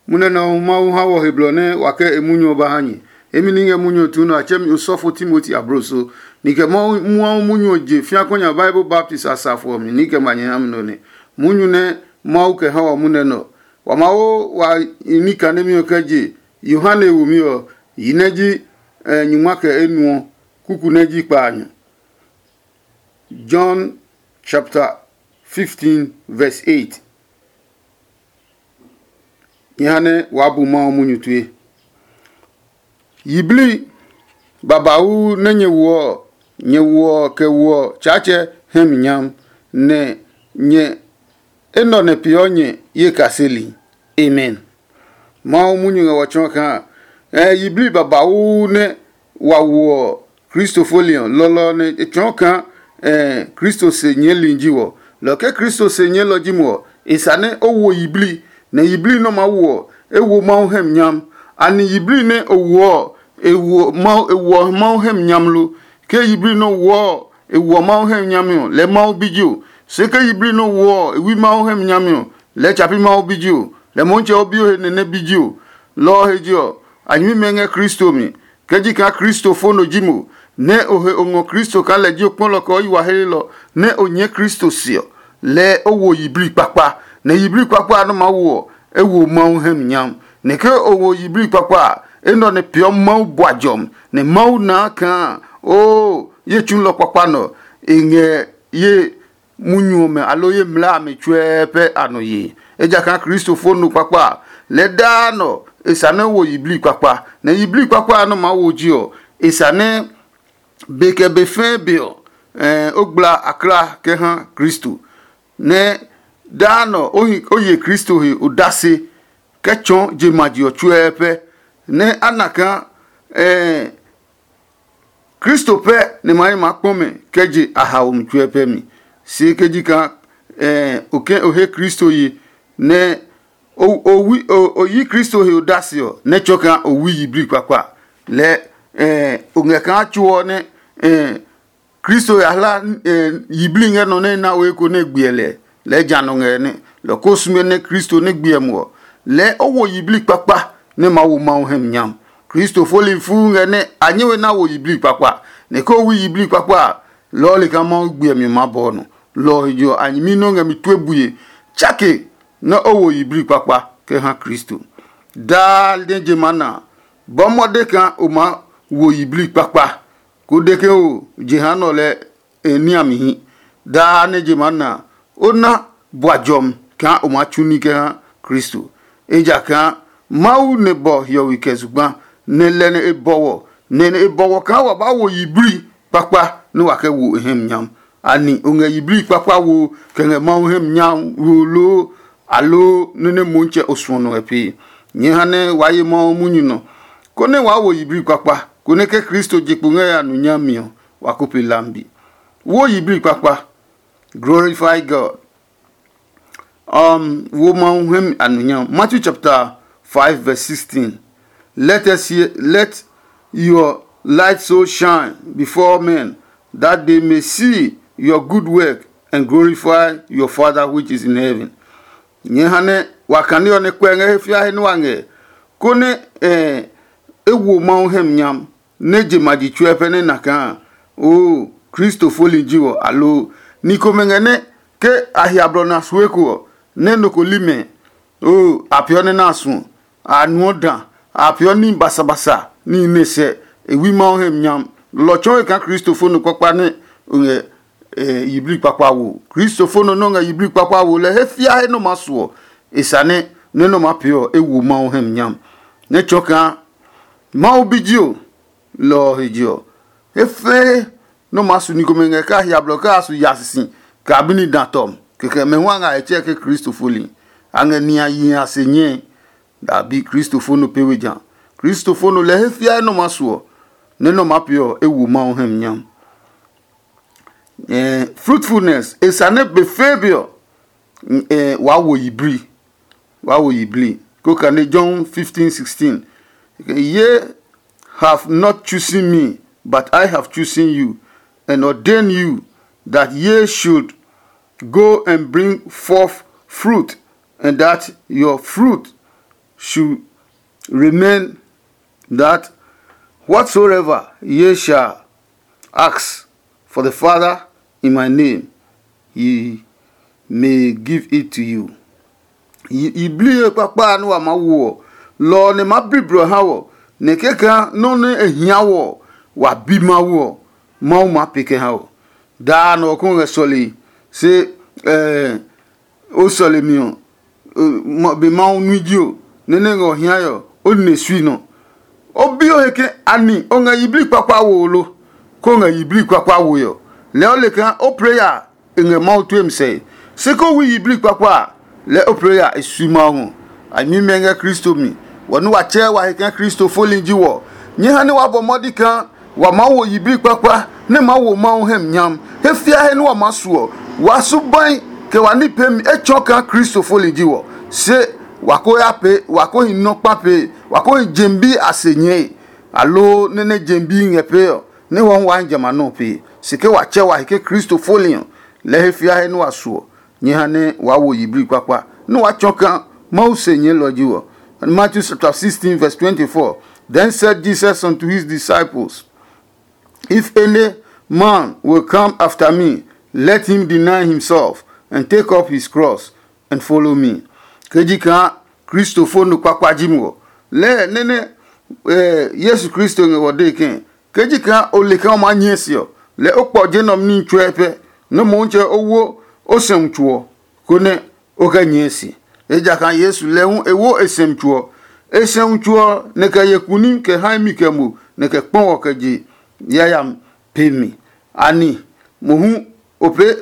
mune na mau hawo heblone wake emunyo bahanyi emininge munyo tuno achem usofo Timothy abroso nike mau munyo je fiakonya Bible Baptist asafo mi nike manyamnone munyo ne mau ke hawa mune no wa mau wa inika ne mi okaje Yohane wumio yineji nyumake enuo kuku neji panyo. John chapter 15 verse 8. Yane wabu mao munyutwe. Yibli babawu ne nyewo kewo chache hemnyam ne nye eno ne pionye ye kaseli. Amen. Mao munyu wachonka yibli babawu ne wawo Christofolion lolo ne chonka Christo se nyeli njiwo loke Christo se nyelo jimo isane owo yibli ne yibli no mawo ewo mauhem nyam ani yibli ne owo ewo mauhem nyamlu ke yibli no wo ewo mauhem nyamyo le mau biju se ke yibli no wo ewi mauhem nyamyo le chapi mau biju le monche obio ne biju lo hejo anyi menge Christo mi keji ka Christo fono jimo ne ohe ongo Christo ka le jo pon loko yi wahelo ne onye Christo sio le owo yibli papa ne yibli papa no mawo ewo mauhem nyam ne ke owo yibli papa eno ne pio mau boajom ne mau na kan o ye chun lo papa no inge ye munyume aloye mla me chwepe anoye eja kan Christo fono papa le dano isane wo yibli papa ne yibli papa no mawo jio isane beke befen bio ogla akra ke han Christo ne dano oye Christo he udase kechon jemadio chuepe ne anaka Christo pe ne mai makome keje ahawum chuepe mi si keji ka ohe Christo yi ne oyi Christo he udasio ne choka owi yibli kwakwa le ongeka chuo ne Christo yala yibli nge no ne na we ko ne gbiele le janu nge ne lo kosume ne Christo ne gbiemo le owo yibli papa ne mawo mauhem nyam Christo foli fu nge ne anyewe na wo yibli papa ne ko wi yibli papa lo le ka ma gbiemi mabono lo jo anyimi no nge mi twebuye chake na owo yibli papa ke ha Christo dal de jemana bomode kan o ma wo yibli papa ko deke o jehano le eniamihi da ne jemana ona boajom kan o ma chuni ke ha Christo eja kan mau ne bo yo wikezugba ne le ne ebowo kan wa ba wo yibli papa ne wa ke wo hem nyam ani onge yibli papa wo ke nge mau hem nyam wo lo alo nene monche oswono epi nyehane waye mo munyuno kone wa wo yibri kwakwa kone ke Christo jekpunge ya nunyamio wakupi lambi wo yibri kwakwa glorify God wo him anunyam Matthew chapter 5 verse 16 let your light so shine before men that they may see your good work and glorify your Father which is in heaven. Nyehane wakani one kwenge hefia he nwange kone ewo mauhem nyam neje maji chwepe ne naka o Christo foli jiwo alo nikomengene ke ahiabro na sweko ne nokolime o apione na asun anuoda apioni basabasa ni nese ewi mauhem nyam lochon ka Christo fonu kokpa ne onye yibli papa wo Christopher no nga yibli papa wo le hefia he no maso isane ne no mapio ewu ma hem nyam ne choka ma obijio lo hejio efe no maso ni komenge ka ya bloka asu yasisi ka bini datom keke menwanga echeke Christopher li anga ni ayi asenye da bi Christopher no peweja Christopher no le hefia no maso ne no mapio ewu ma hem nyam fruitfulness is an behavior wawo yibli go John 15:16 ye have not chosen me but I have chosen you and ordained you that ye should go and bring forth fruit and that your fruit should remain, that whatsoever ye shall ask for the Father in my name, he may give it to you. Ibli papa no amawo lo ne mabribro hawo ne keka no ne ehiawo wa bimawo mau mapeke hawo da no ko ngesoli se o sole mion be mau nudio ne ngo hiayo o ne sui no obio heke ani onga ibli papa wo lo ko nga ibli papa wo yo le o le kan o prayer nge mau tuem say se ko wi ibli papa le o prayer esuma ho ani menga Kristo mi wonu wa che wa heke Kristo folinji wo nyi ha ne wa bomodi kan wa ma wo ibli papa ne ma wo ma ho hem nyam hefia he ne wa maso wa suban ke wa ni pem e choka Kristo folinji wo se wako ya pe wako hinno pape wako jembi asenye alo nene jembi ngepe ne won wan jama no pe sike wa che wa heke Kristo folin le hefia he no aso nyi ha ne wa wo yibri kwakwa no wa choka ma usenye loji wo. Matthew chapter 16 verse 24. Then said Jesus unto his disciples, if any man will come after me, let him deny himself and take up his cross and follow me. Kejika Christopher no kwakwa jimwo le nene Yesu Kristo nge wode ken kejika oleka ma nyesio le okpo jenom ni ntwepe no mo nche owo osemtuo kone oka nyesi eja kan Yesu le hu ewo esemtuo ne ka yekunin ke haimi ke mu ne ke pon okaji yayam pemi ani mo hu ope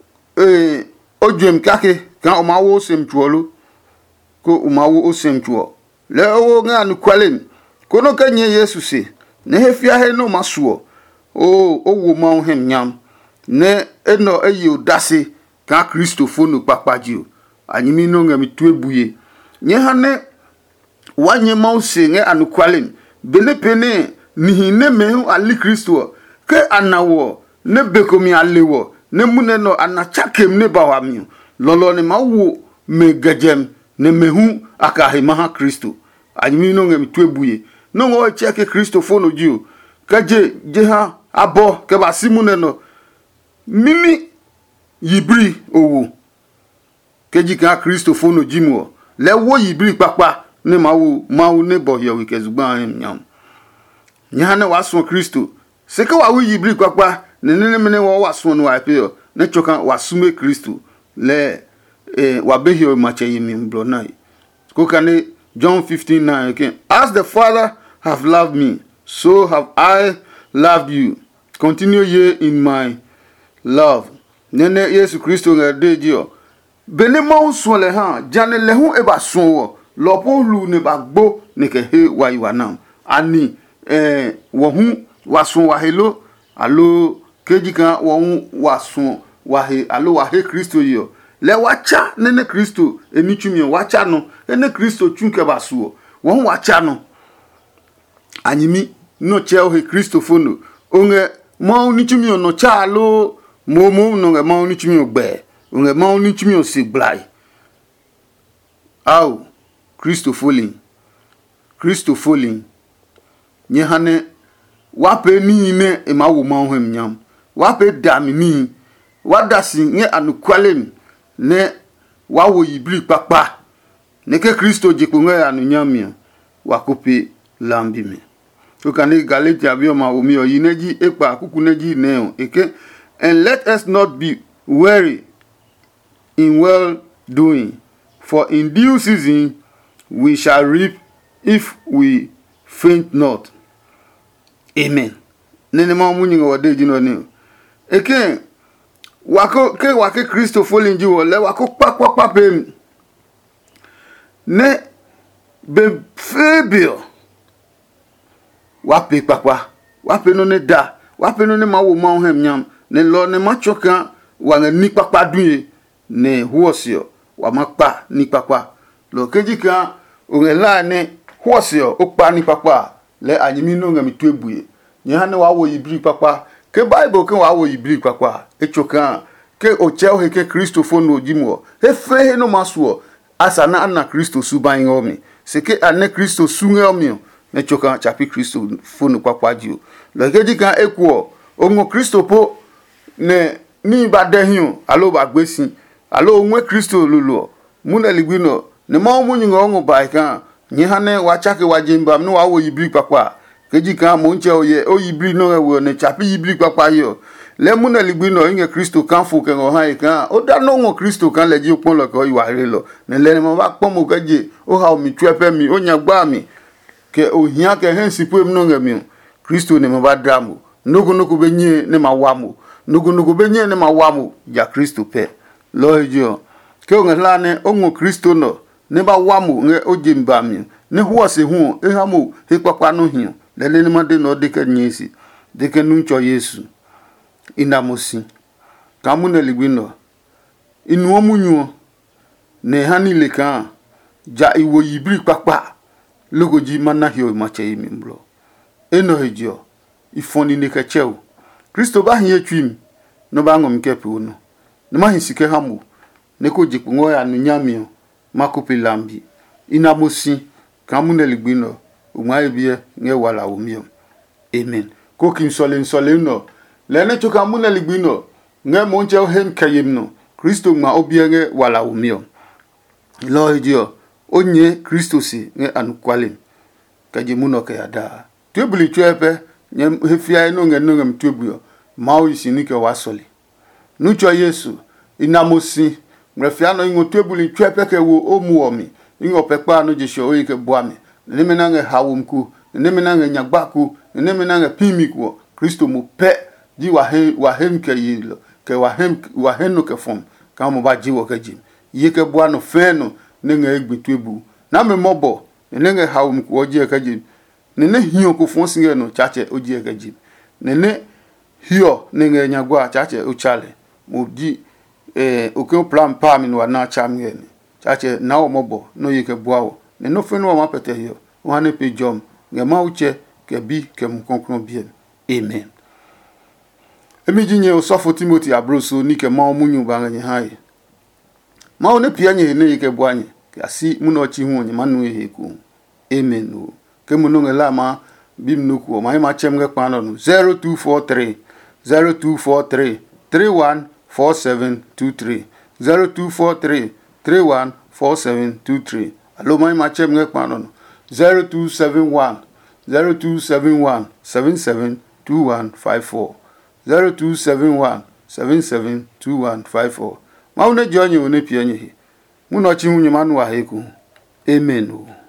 odwem kake kan o ma wo osemtuo lo ko umawo osemtuo le owo nga anu kwalem kono kanye Yesu se ne hefia he no masuo owo ma hem nyam ne eno eyi odase ka Kristofo no papajio anyimi no nga mituebuye nye hane wanye ma ose nga anu kwalem bene pene ni ne mehu ali Kristo ke anawo ne bekomi alewo ne muneno anachakem ne bawami lolo ne mawo me gajem ne mehu akahimaha Kristo anyimi no ngem tuebuye no ngo cheke Kristofo no jiu kaje jeha abo ke basimune no mimi yibri owo kejika Kristofo no jimo le wo yibri papa ne mawu ne bohye wikezugban nyam nyane waso Kristo seke wa wi yibri papa ne mene wo waso no ape ne choka wasume Kristo le wabehio mache yimi mbro nai kokane John 15:9 again. As the Father have loved me, so have I loved you. Continue ye in my love. Nene Yesu Kristo ngadejo bene ma unso le ha jane le hu eba so wo lopo lu ne bagbo ne ke he wa iwanam ani wo hu waso wa helo alo kejika wo hu waso wa he alo wa he Kristo yo le wacha nene Kristo enichumi wacha no ene Kristo chunke basuo won wacha no anyimi no cheo he Kristofo no onge ma onichumi no cha alo momo no nge ma onichumi ogbe onge ma onichumi osigblai au Kristofo lin nye hane wape ni ne emawo ma ho emnyam wape dami ni wadasi nye anukwalem ne wawo yibri papa ne ke Kristo jikunga anu nyamia wakope lambi me to kani Galatia bioma omi oyineji epa kukuneji neo eke and let us not be weary in well doing, for in due season we shall reap if we faint not. Amen. Nene ma munyi ngode jino ne eke wake Kristofo linji wo le wako pakwa pem ne be febio wape pakwa wape no ne da wape no ne mawo ma ho nyam ne lo ne machoka wa ni pakwa duye ne huosio wa makpa ni pakwa lo kejika ongela ne huosio okpa ni pakwa le anyimi no ngami tuebuye nya hane wawo yibri pakwa ke Bible ke wawo yibri pakwa echoka ke ocheo heke Kristofo no jimwo he fe no masuo asana na Kristo suban omi seke ane Kristo sunge omio ne choka chapi Kristo funu kwa jio lo keji kan ekuo ongo Kristo po ne ni ba dehio alo ba gbesi alo onwe Kristo lulu muna ligbino ne ma mu nyinga ongo ba kan nyi hane wa chake wa jimba no wa wo yibri kwa keji kan mo nche oye o yibri no ewo ne chapi yibri kwa yo le muna ligbino inge Kristo kan fu ke ngo han kan o da no ngo Kristo kan leji opon lo ko iwa re lo ne le mo ba pon mo keje o ha o mi twepe mi o nya gba mi ke o hia ke hen si pu no ngami Kristo ne mo ba dramu nugu benye ne mawamu nugu benye ne mawamu ya Kristo pe lojo ke o ngala ne ongo Kristo no ne ba wamu nge ojimba mi ne huose hu ehamu he kwakwa no hio lele ne made no de ke nyesi de ke nuncho Yesu inamusi kamu ne ligbino inu omunyu ne hanile kan ja iwo yibri kwakwa logoji manahio mache imi mblo eno hejo ifoni ne kacheu Kristo ba hie twim no ba ngom kepe uno ne ma hisike hamu ne ko jipu ngo ya nunyamio makopi lambi inamusi kamu ne ligbino umwa ebie nge wala umio amen ko kin sole no le ne chuka mu ne ligbino nge monje hem kayim no Kristo ma obie nge wala umio lo hijio onye Kristo si nge anukwale kaji muno ke ada tubuli twepe nye hefia no nge no ngam tubuyo mawo isini ke wasoli nucho Yesu inamusi mrefia no ngo tubuli twepe ke wo omuomi ngo pepa no jisho o ike boami ne menange hawumku ne menange nyagbaku ne menange pimiku Kristo mu pe ji wa hem ke yilo ke wa henu ke fom ka mo ba ji wo ke ji yike boano feno ne nge egbetuebu na me mobo ne nge hawumku oji ke ji ne hio ko fon singe no chache oji ke ji ne hio ne nge nyagwa chache uchale mo di oke plan pa mi no na chamgeni chache na o mobo no yike boawo ne no feno ma pete hio wane pe jom nge ma uche ke bi ke mu konkron bien amen emi jinye osofo Timothy abroso ni ke ma omunyu ba nye hai ma one pia nye ne yike boanye ke asi mu no chi hu nye manu ehe ku amen o ke mu no ngela ma bim no ku ma chem nge kwa no 0243 314723 0243 314723 alo ma chem nge kwa no 0271 772154 0271 772154 ma une jonye one pia nye mu no chi hu nye manu wa he ku amen o